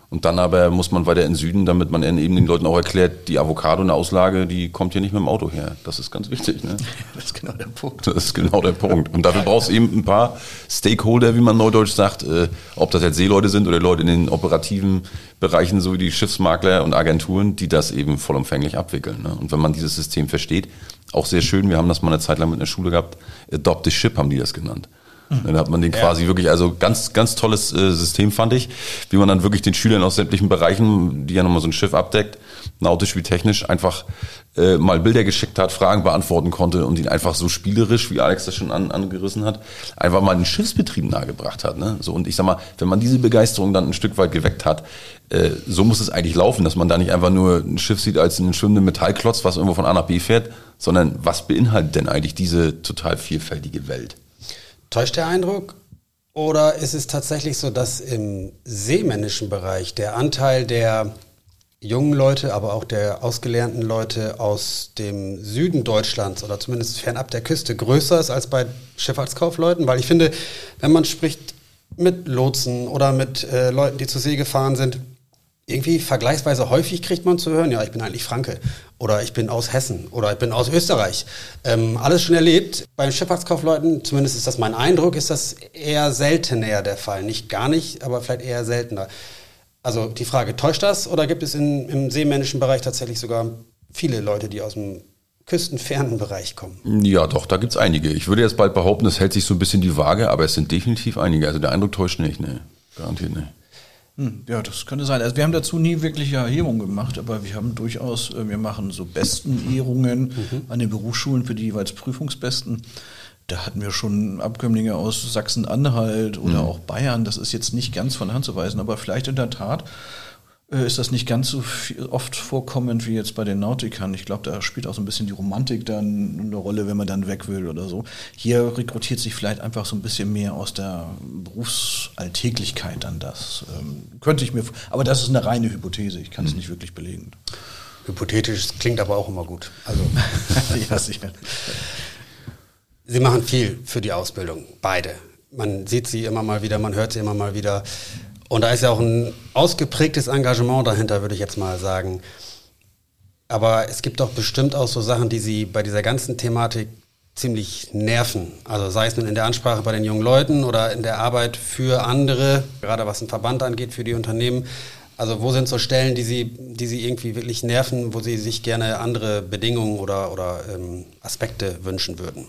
Und dann aber muss man weiter in den Süden, damit man eben den Leuten auch erklärt, die Avocado, eine Auslage, die kommt hier nicht mit dem Auto her. Das ist ganz wichtig. Ne? Das ist genau der Punkt. Das ist genau der Punkt. Und dafür brauchst du eben ein paar Stakeholder, wie man neudeutsch sagt, äh, ob das jetzt Seeleute sind oder Leute in den operativen Bereichen, so wie die Schiffsmakler und Agenturen, die das eben vollumfänglich abwickeln. Ne? Und wenn man dieses System versteht, auch sehr schön, wir haben das mal eine Zeit lang mit einer Schule gehabt, Adopt the Ship haben die das genannt. Dann hat man den quasi ja. wirklich, also ganz, ganz tolles äh, System fand ich, wie man dann wirklich den Schülern aus sämtlichen Bereichen, die ja nochmal so ein Schiff abdeckt, nautisch wie technisch, einfach äh, mal Bilder geschickt hat, Fragen beantworten konnte und ihn einfach so spielerisch, wie Alex das schon an, angerissen hat, einfach mal den Schiffsbetrieb nahegebracht hat. Ne? So, und ich sag mal, wenn man diese Begeisterung dann ein Stück weit geweckt hat, äh, so muss es eigentlich laufen, dass man da nicht einfach nur ein Schiff sieht als einen schwimmenden Metallklotz, was irgendwo von A nach B fährt, sondern was beinhaltet denn eigentlich diese total vielfältige Welt? Täuscht der Eindruck? Oder ist es tatsächlich so, dass im seemännischen Bereich der Anteil der jungen Leute, aber auch der ausgelernten Leute aus dem Süden Deutschlands oder zumindest fernab der Küste größer ist als bei Schifffahrtskaufleuten? Weil ich finde, wenn man spricht mit Lotsen oder mit äh, Leuten, die zur See gefahren sind, irgendwie vergleichsweise häufig kriegt man zu hören, ja, ich bin eigentlich Franke oder ich bin aus Hessen oder ich bin aus Österreich. Ähm, alles schon erlebt. Bei Schifffahrtskaufleuten, zumindest ist das mein Eindruck, ist das eher seltener der Fall. Nicht gar nicht, aber vielleicht eher seltener. Also die Frage, täuscht das oder gibt es in, im seemännischen Bereich tatsächlich sogar viele Leute, die aus dem küstenfernen Bereich kommen? Ja, doch, da gibt's einige. Ich würde jetzt bald behaupten, es hält sich so ein bisschen die Waage, aber es sind definitiv einige. Also der Eindruck täuscht nicht, ne, garantiert nicht. Ja, das könnte sein. Also wir haben dazu nie wirkliche Erhebungen gemacht, aber wir haben durchaus, wir machen so Bestenehrungen mhm. an den Berufsschulen für die jeweils Prüfungsbesten. Da hatten wir schon Abkömmlinge aus Sachsen-Anhalt oder mhm. auch Bayern. Das ist jetzt nicht ganz von Hand zu weisen, aber vielleicht in der Tat äh, ist das nicht ganz so viel, oft vorkommend wie jetzt bei den Nautikern. Ich glaube, da spielt auch so ein bisschen die Romantik dann eine Rolle, wenn man dann weg will oder so. Hier rekrutiert sich vielleicht einfach so ein bisschen mehr aus der Berufsalltäglichkeit dann das. Ähm, könnte ich mir, aber das ist eine reine Hypothese. Ich kann es mhm. nicht wirklich belegen. Hypothetisch klingt aber auch immer gut. Also ja, sicher. Sie machen viel für die Ausbildung, beide. Man sieht sie immer mal wieder, man hört sie immer mal wieder. Und da ist ja auch ein ausgeprägtes Engagement dahinter, würde ich jetzt mal sagen. Aber es gibt doch bestimmt auch so Sachen, die Sie bei dieser ganzen Thematik ziemlich nerven. Also sei es nun in der Ansprache bei den jungen Leuten oder in der Arbeit für andere, gerade was einen Verband angeht, für die Unternehmen. Also wo sind so Stellen, die Sie, die Sie irgendwie wirklich nerven, wo Sie sich gerne andere Bedingungen oder, oder ähm, Aspekte wünschen würden?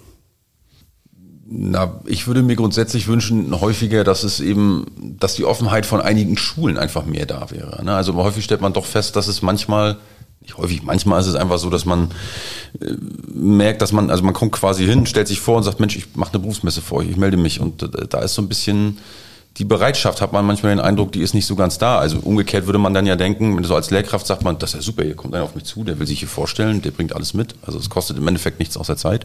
Na, ich würde mir grundsätzlich wünschen, häufiger, dass es eben, dass die Offenheit von einigen Schulen einfach mehr da wäre. Also häufig stellt man doch fest, dass es manchmal, nicht häufig, manchmal ist es einfach so, dass man äh, merkt, dass man, also man kommt quasi hin, stellt sich vor und sagt, Mensch, ich mache eine Berufsmesse für euch, ich melde mich. Und äh, da ist so ein bisschen die Bereitschaft, hat man manchmal den Eindruck, die ist nicht so ganz da. Also umgekehrt würde man dann ja denken, wenn so als Lehrkraft sagt man, das ist ja super, hier kommt einer auf mich zu, der will sich hier vorstellen, der bringt alles mit. Also es kostet im Endeffekt nichts außer Zeit.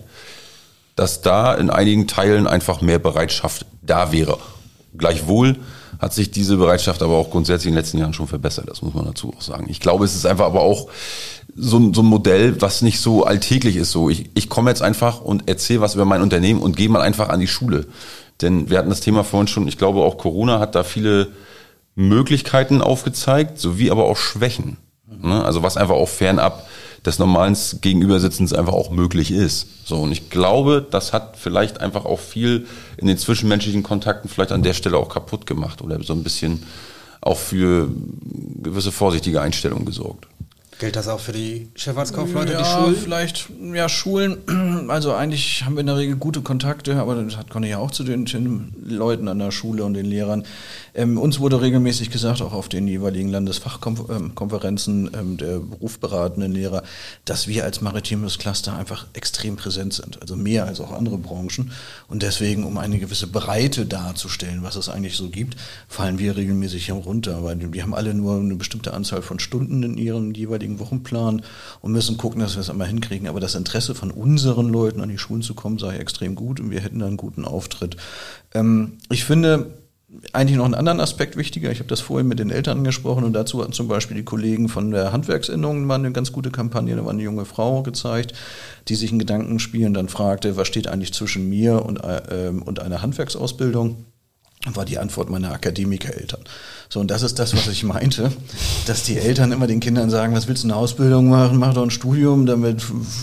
Dass da in einigen Teilen einfach mehr Bereitschaft da wäre. Gleichwohl hat sich diese Bereitschaft aber auch grundsätzlich in den letzten Jahren schon verbessert, das muss man dazu auch sagen. Ich glaube, es ist einfach aber auch so ein, so ein Modell, was nicht so alltäglich ist. So, ich, ich komme jetzt einfach und erzähle was über mein Unternehmen und gehe mal einfach an die Schule. Denn wir hatten das Thema vorhin schon, ich glaube auch Corona hat da viele Möglichkeiten aufgezeigt, sowie aber auch Schwächen. Also was einfach auch fernab des normalen Gegenübersitzens einfach auch möglich ist. So, und ich glaube, das hat vielleicht einfach auch viel in den zwischenmenschlichen Kontakten vielleicht an der Stelle auch kaputt gemacht oder so ein bisschen auch für gewisse vorsichtige Einstellungen gesorgt. Gilt das auch für die Schifffahrtskaufleute, ja, die Schulen? Vielleicht, ja, Schulen, also eigentlich haben wir in der Regel gute Kontakte, aber das hat Conny ja auch zu den, den Leuten an der Schule und den Lehrern. Ähm, uns wurde regelmäßig gesagt, auch auf den jeweiligen Landesfachkonferenzen ähm, der berufsberatenden Lehrer, dass wir als maritimes Cluster einfach extrem präsent sind, also mehr als auch andere Branchen. Und deswegen, um eine gewisse Breite darzustellen, was es eigentlich so gibt, fallen wir regelmäßig herunter, weil die haben alle nur eine bestimmte Anzahl von Stunden in ihrem jeweiligen Wochenplan und müssen gucken, dass wir es einmal hinkriegen. Aber das Interesse von unseren Leuten an die Schulen zu kommen, sei extrem gut und wir hätten da einen guten Auftritt. Ähm, ich finde eigentlich noch einen anderen Aspekt wichtiger. Ich habe das vorhin mit den Eltern angesprochen und dazu hatten zum Beispiel die Kollegen von der Handwerksinnung mal eine ganz gute Kampagne. Da war eine junge Frau gezeigt, die sich in Gedankenspielen dann fragte, was steht eigentlich zwischen mir und, äh, und einer Handwerksausbildung? war die Antwort meiner Akademikereltern. So, und das ist das, was ich meinte, dass die Eltern immer den Kindern sagen, was willst du eine Ausbildung machen, mach doch ein Studium, damit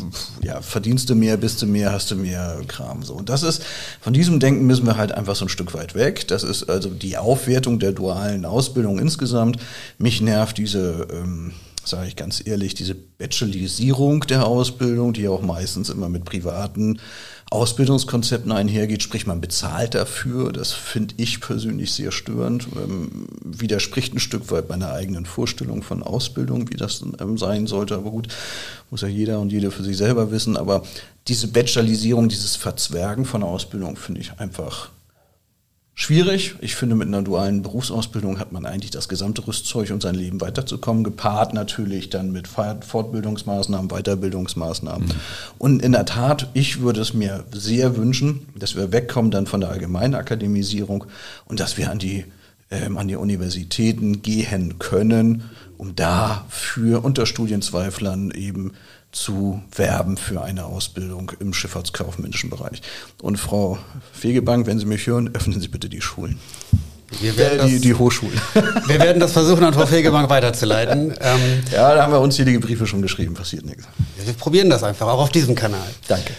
ja, verdienst du mehr, bist du mehr, hast du mehr Kram. So, und das ist, von diesem Denken müssen wir halt einfach so ein Stück weit weg. Das ist also die Aufwertung der dualen Ausbildung insgesamt. Mich nervt diese, ähm, sage ich ganz ehrlich, diese Bachelorisierung der Ausbildung, die auch meistens immer mit privaten Ausbildungskonzepten einhergeht, sprich man bezahlt dafür. Das finde ich persönlich sehr störend. Ähm, widerspricht ein Stück weit meiner eigenen Vorstellung von Ausbildung, wie das ähm, sein sollte. Aber gut, muss ja jeder und jede für sich selber wissen. Aber diese Bachelorisierung, dieses Verzwergen von Ausbildung finde ich einfach schwierig. Ich finde, mit einer dualen Berufsausbildung hat man eigentlich das gesamte Rüstzeug, um sein Leben weiterzukommen, gepaart natürlich dann mit Fortbildungsmaßnahmen, Weiterbildungsmaßnahmen. Mhm. Und in der Tat, ich würde es mir sehr wünschen, dass wir wegkommen dann von der allgemeinen Akademisierung und dass wir an die, ähm, an die Universitäten gehen können, um da für unter Studienzweiflern eben zu werben für eine Ausbildung im schifffahrtskaufmännischen Bereich. Und Frau Fegebank, wenn Sie mich hören, öffnen Sie bitte die Schulen. Wir werden äh, die, das, die Hochschulen. Wir werden das versuchen, an Frau Fegebank weiterzuleiten. Ähm, ja, da haben wir unzählige Briefe schon geschrieben, passiert nichts. Wir probieren das einfach, auch auf diesem Kanal. Danke.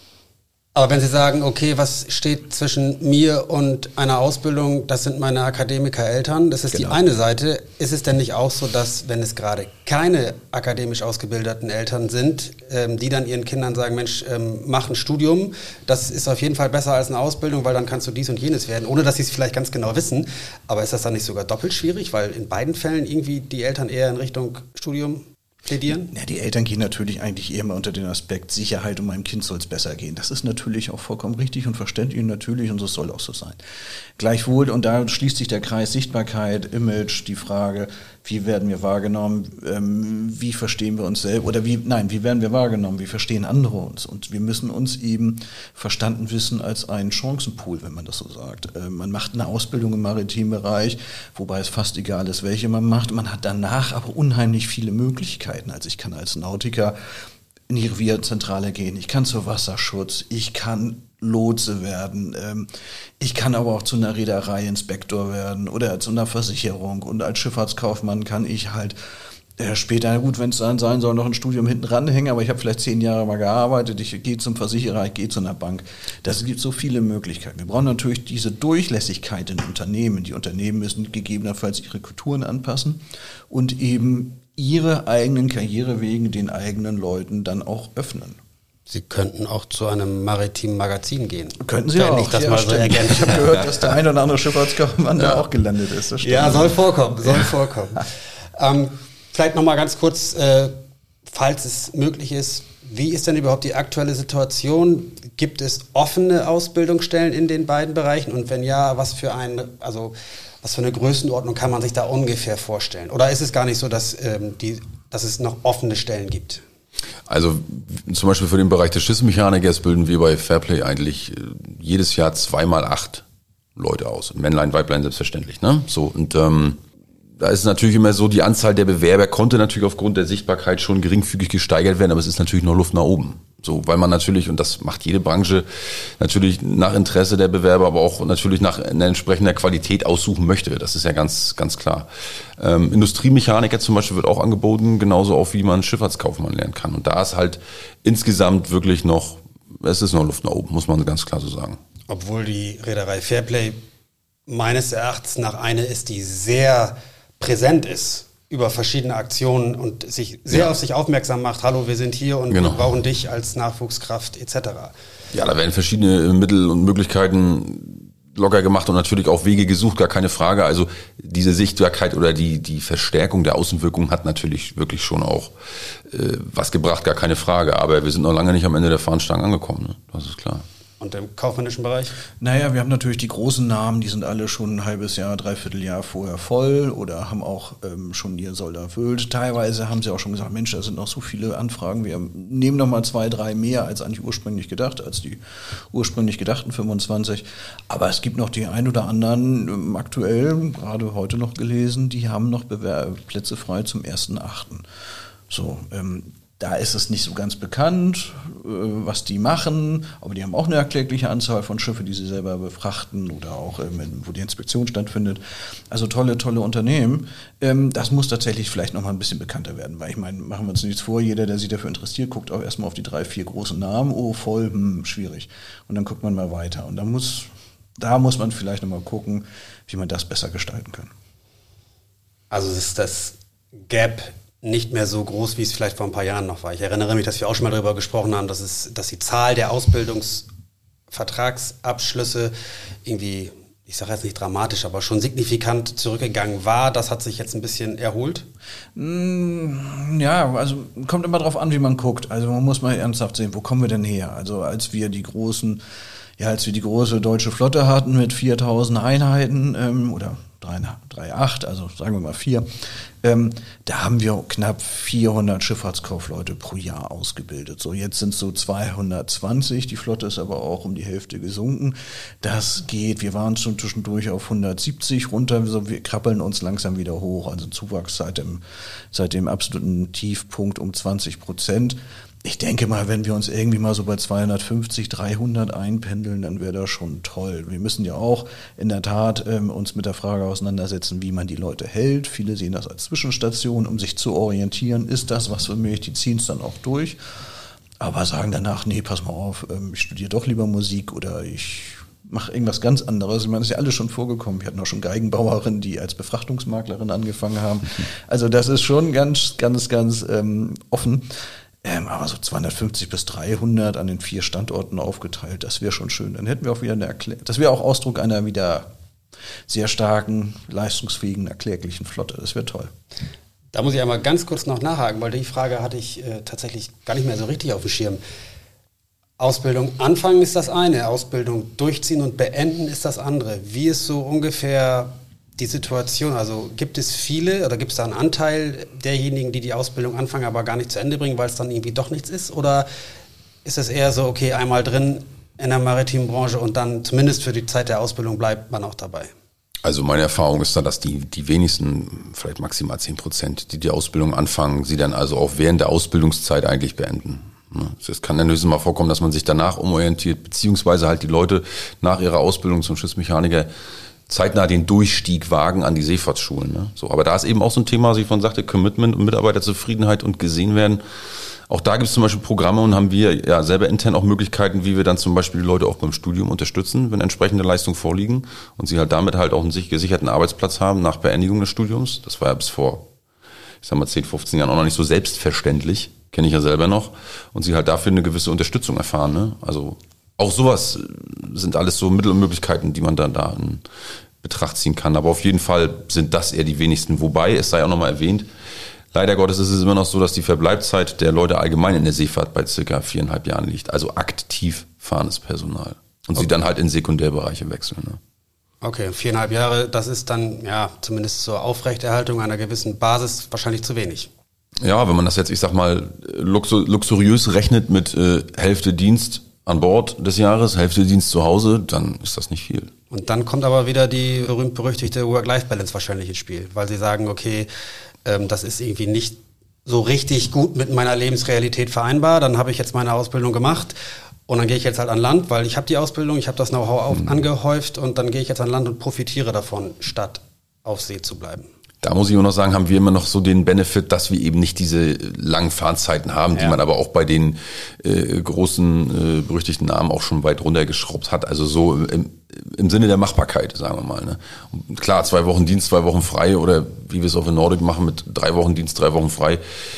Aber wenn Sie sagen, okay, was steht zwischen mir und einer Ausbildung, das sind meine Akademikereltern, das ist genau die eine Seite. Ist es denn nicht auch so, dass, wenn es gerade keine akademisch ausgebildeten Eltern sind, ähm, die dann ihren Kindern sagen, Mensch, ähm, mach ein Studium, das ist auf jeden Fall besser als eine Ausbildung, weil dann kannst du dies und jenes werden, ohne dass sie es vielleicht ganz genau wissen. Aber ist das dann nicht sogar doppelt schwierig, weil in beiden Fällen irgendwie die Eltern eher in Richtung Studium plädieren? Ja, die Eltern gehen natürlich eigentlich eher mal unter den Aspekt Sicherheit, um meinem Kind soll es besser gehen. Das ist natürlich auch vollkommen richtig und verständlich natürlich und das soll auch so sein. Gleichwohl, und da schließt sich der Kreis Sichtbarkeit, Image, die Frage, wie werden wir wahrgenommen, ähm, wie verstehen wir uns selbst, oder wie, nein, wie werden wir wahrgenommen, wie verstehen andere uns? Und wir müssen uns eben verstanden wissen als einen Chancenpool, wenn man das so sagt. Äh, man macht eine Ausbildung im maritimen Bereich, wobei es fast egal ist, welche man macht. Man hat danach aber unheimlich viele Möglichkeiten. Also ich kann als Nautiker in die Revierzentrale gehen, ich kann zur Wasserschutz, ich kann Lotse werden, ähm, ich kann aber auch zu einer Reederei Inspektor werden oder zu einer Versicherung und als Schifffahrtskaufmann kann ich halt äh, später, gut, wenn es dann sein soll, noch ein Studium hinten ranhängen, aber ich habe vielleicht zehn Jahre mal gearbeitet, ich gehe zum Versicherer, ich gehe zu einer Bank. Das gibt so viele Möglichkeiten. Wir brauchen natürlich diese Durchlässigkeit in Unternehmen. Die Unternehmen müssen gegebenenfalls ihre Kulturen anpassen und eben ihre eigenen Karrierewege den eigenen Leuten dann auch öffnen. Sie könnten auch zu einem maritimen Magazin gehen. Könnten Sie auch. Ich, das ja, mal so ich habe gehört, dass der ein oder andere Schifffahrtskaufmann ja. da auch gelandet ist. Das ja, soll vorkommen, soll ja. vorkommen. ähm, vielleicht nochmal ganz kurz, äh, falls es möglich ist, wie ist denn überhaupt die aktuelle Situation? Gibt es offene Ausbildungsstellen in den beiden Bereichen? Und wenn ja, was für ein, also was für eine Größenordnung kann man sich da ungefähr vorstellen? Oder ist es gar nicht so, dass, ähm, die, dass es noch offene Stellen gibt? Also zum Beispiel für den Bereich des Schiffsmechanikers bilden wir bei Fairplay eigentlich jedes Jahr zweimal acht Leute aus. Männlein, Weiblein selbstverständlich. Ne? So, und ähm, da ist es natürlich immer so, die Anzahl der Bewerber konnte natürlich aufgrund der Sichtbarkeit schon geringfügig gesteigert werden, aber es ist natürlich noch Luft nach oben. So, weil man natürlich, und das macht jede Branche, natürlich nach Interesse der Bewerber, aber auch natürlich nach einer entsprechender Qualität aussuchen möchte. Das ist ja ganz, ganz klar. Ähm, Industriemechaniker zum Beispiel wird auch angeboten, genauso auch wie man Schifffahrtskaufmann lernen kann. Und da ist halt insgesamt wirklich noch, es ist noch Luft nach oben, muss man ganz klar so sagen. Obwohl die Reederei Fairplay meines Erachtens nach eine ist, die sehr präsent ist über verschiedene Aktionen und sich sehr ja. auf sich aufmerksam macht. Hallo, wir sind hier und genau. wir brauchen dich als Nachwuchskraft et cetera. Ja, da werden verschiedene Mittel und Möglichkeiten locker gemacht und natürlich auch Wege gesucht, gar keine Frage. Also diese Sichtbarkeit oder die die Verstärkung der Außenwirkung hat natürlich wirklich schon auch äh, was gebracht, gar keine Frage. Aber wir sind noch lange nicht am Ende der Fahnenstange angekommen, ne? Das ist klar. Und im kaufmännischen Bereich? Naja, wir haben natürlich die großen Namen, die sind alle schon ein halbes Jahr, dreiviertel Jahr vorher voll oder haben auch ähm, schon ihr Soll erfüllt. Teilweise haben sie auch schon gesagt, Mensch, da sind noch so viele Anfragen, wir nehmen noch mal zwei, drei mehr als eigentlich ursprünglich gedacht, als die ursprünglich gedachten fünfundzwanzig. Aber es gibt noch die ein oder anderen, ähm, aktuell, gerade heute noch gelesen, die haben noch Bewer- Plätze frei zum ersten achten. So, ähm, Da ist es nicht so ganz bekannt, was die machen, aber die haben auch eine erklägliche Anzahl von Schiffen, die sie selber befrachten oder auch, wo die Inspektion stattfindet. Also tolle, tolle Unternehmen. Das muss tatsächlich vielleicht noch mal ein bisschen bekannter werden, weil ich meine, machen wir uns nichts vor, jeder, der sich dafür interessiert, guckt auch erstmal auf die drei, vier großen Namen, oh, voll, hm, schwierig. Und dann guckt man mal weiter. Und da muss, da muss man vielleicht noch mal gucken, wie man das besser gestalten kann. Also ist das Gap nicht mehr so groß, wie es vielleicht vor ein paar Jahren noch war. Ich erinnere mich, dass wir auch schon mal darüber gesprochen haben, dass es, dass die Zahl der Ausbildungsvertragsabschlüsse irgendwie, ich sage jetzt nicht dramatisch, aber schon signifikant zurückgegangen war. Das hat sich jetzt ein bisschen erholt. Ja, also kommt immer drauf an, wie man guckt. Also man muss mal ernsthaft sehen, wo kommen wir denn her? Also als wir die großen, ja, als wir die große deutsche Flotte hatten mit viertausend Einheiten ähm, oder drei Komma acht, also sagen wir mal vier, ähm, da haben wir knapp vierhundert Schifffahrtskaufleute pro Jahr ausgebildet. So, jetzt sind es so zweihundertzwanzig, die Flotte ist aber auch um die Hälfte gesunken. Das geht, wir waren schon zwischendurch auf hundertsiebzig runter, so, wir krabbeln uns langsam wieder hoch, also Zuwachs seit dem, seit dem absoluten Tiefpunkt um zwanzig Prozent. Ich denke mal, wenn wir uns irgendwie mal so bei zweihundertfünfzig, dreihundert einpendeln, dann wäre das schon toll. Wir müssen ja auch in der Tat ähm, uns mit der Frage auseinandersetzen, wie man die Leute hält. Viele sehen das als Zwischenstation, um sich zu orientieren. Ist das was für mich? Die ziehen es dann auch durch. Aber sagen danach, nee, pass mal auf, ähm, ich studiere doch lieber Musik oder ich mache irgendwas ganz anderes. Ich meine, das ist ja alles schon vorgekommen. Wir hatten auch schon Geigenbauerinnen, die als Befrachtungsmaklerin angefangen haben. Also das ist schon ganz, ganz, ganz ähm, offen. Ähm, aber so zweihundertfünfzig bis dreihundert an den vier Standorten aufgeteilt, das wäre schon schön. Dann hätten wir auch wieder eine Erklärung. Das wäre auch Ausdruck einer wieder sehr starken, leistungsfähigen, erklärlichen Flotte. Das wäre toll. Da muss ich einmal ganz kurz noch nachhaken, weil die Frage hatte ich äh, tatsächlich gar nicht mehr so richtig auf dem Schirm. Ausbildung anfangen ist das eine, Ausbildung durchziehen und beenden ist das andere. Wie ist so ungefähr die Situation? Also gibt es viele oder gibt es da einen Anteil derjenigen, die die Ausbildung anfangen, aber gar nicht zu Ende bringen, weil es dann irgendwie doch nichts ist? Oder ist es eher so, okay, einmal drin in der maritimen Branche und dann zumindest für die Zeit der Ausbildung bleibt man auch dabei? Also meine Erfahrung ist da, dass die, die wenigsten, vielleicht maximal zehn Prozent, die die Ausbildung anfangen, sie dann also auch während der Ausbildungszeit eigentlich beenden. Es kann dann höchstens mal vorkommen, dass man sich danach umorientiert, beziehungsweise halt die Leute nach ihrer Ausbildung zum Schiffsmechaniker zeitnah den Durchstieg wagen an die Seefahrtsschulen. Ne? So, aber da ist eben auch so ein Thema, was ich von sagte, Commitment und Mitarbeiterzufriedenheit und gesehen werden. Auch da gibt es zum Beispiel Programme und haben wir ja selber intern auch Möglichkeiten, wie wir dann zum Beispiel die Leute auch beim Studium unterstützen, wenn entsprechende Leistungen vorliegen und sie halt damit halt auch einen gesicherten Arbeitsplatz haben nach Beendigung des Studiums. Das war ja bis vor, ich sag mal, zehn, fünfzehn Jahren auch noch nicht so selbstverständlich, kenne ich ja selber noch, und sie halt dafür eine gewisse Unterstützung erfahren. Ne? Also auch sowas sind alles so Mittel und Möglichkeiten, die man dann da in Betracht ziehen kann. Aber auf jeden Fall sind das eher die wenigsten. Wobei, es sei auch nochmal erwähnt, leider Gottes ist es immer noch so, dass die Verbleibzeit der Leute allgemein in der Seefahrt bei circa viereinhalb Jahren liegt. Also aktiv fahrendes Personal. Und okay. sie dann halt in Sekundärbereiche wechseln. Ne? Okay, viereinhalb Jahre, das ist dann ja zumindest zur Aufrechterhaltung einer gewissen Basis wahrscheinlich zu wenig. Ja, wenn man das jetzt, ich sag mal, luxu- luxuriös rechnet mit äh, Hälfte Dienst an Bord des Jahres, Hälfte Dienst zu Hause, dann ist das nicht viel. Und dann kommt aber wieder die berühmt-berüchtigte Work-Life-Balance wahrscheinlich ins Spiel, weil sie sagen, okay, ähm, das ist irgendwie nicht so richtig gut mit meiner Lebensrealität vereinbar, dann habe ich jetzt meine Ausbildung gemacht und dann gehe ich jetzt halt an Land, weil ich habe die Ausbildung, ich habe das Know-how auf, mhm. angehäuft und dann gehe ich jetzt an Land und profitiere davon, statt auf See zu bleiben. Da muss ich auch noch sagen, haben wir immer noch so den Benefit, dass wir eben nicht diese langen Fahrzeiten haben, ja. die man aber auch bei den äh, großen, äh, berüchtigten Namen auch schon weit runtergeschraubt hat. Also so im, im Sinne der Machbarkeit, sagen wir mal. Ne? Und klar, zwei Wochen Dienst, zwei Wochen frei oder wie wir es auf der Nordic machen mit drei Wochen Dienst, drei Wochen frei.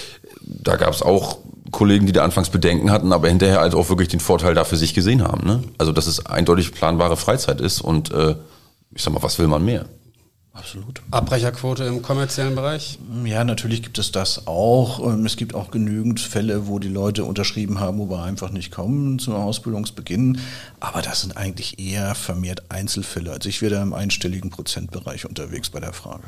Da gab es auch Kollegen, die da anfangs Bedenken hatten, aber hinterher also auch wirklich den Vorteil da für sich gesehen haben. Ne? Also dass es eindeutig planbare Freizeit ist und äh, ich sag mal, was will man mehr? Absolut. Abbrecherquote im kommerziellen Bereich? Ja, natürlich gibt es das auch. Es gibt auch genügend Fälle, wo die Leute unterschrieben haben, wo wir einfach nicht kommen zum Ausbildungsbeginn. Aber das sind eigentlich eher vermehrt Einzelfälle. Also ich wäre da im einstelligen Prozentbereich unterwegs bei der Frage.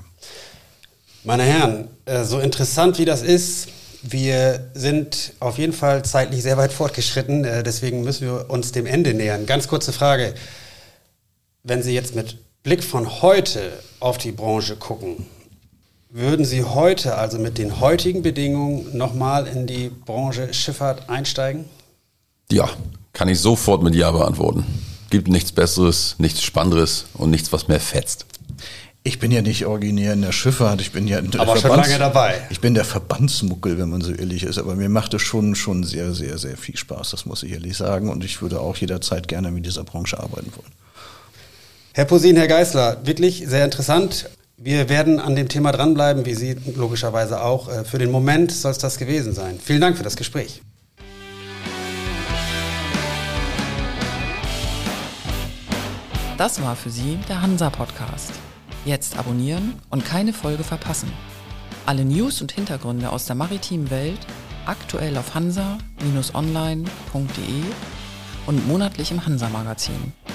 Meine Herren, so interessant wie das ist, wir sind auf jeden Fall zeitlich sehr weit fortgeschritten. Deswegen müssen wir uns dem Ende nähern. Ganz kurze Frage. Wenn Sie jetzt mit Blick von heute auf die Branche gucken, Würden Sie heute, also mit den heutigen Bedingungen, nochmal in die Branche Schifffahrt einsteigen? Ja, kann ich sofort mit Ja beantworten. Gibt nichts Besseres, nichts Spannenderes und nichts, was mehr fetzt. Ich bin ja nicht originär in der Schifffahrt, ich bin ja in der aber schon lange dabei. Ich bin der Verbandsmuckel, wenn man so ehrlich ist, aber mir macht es schon, schon sehr, sehr, sehr viel Spaß, das muss ich ehrlich sagen, und ich würde auch jederzeit gerne mit dieser Branche arbeiten wollen. Herr Posin, Herr Geisler, wirklich sehr interessant. Wir werden an dem Thema dranbleiben, wie Sie logischerweise auch. Für den Moment soll es das gewesen sein. Vielen Dank für das Gespräch. Das war für Sie der Hansa-Podcast. Jetzt abonnieren und keine Folge verpassen. Alle News und Hintergründe aus der maritimen Welt aktuell auf hansa Bindestrich online Punkt de und monatlich im Hansa-Magazin.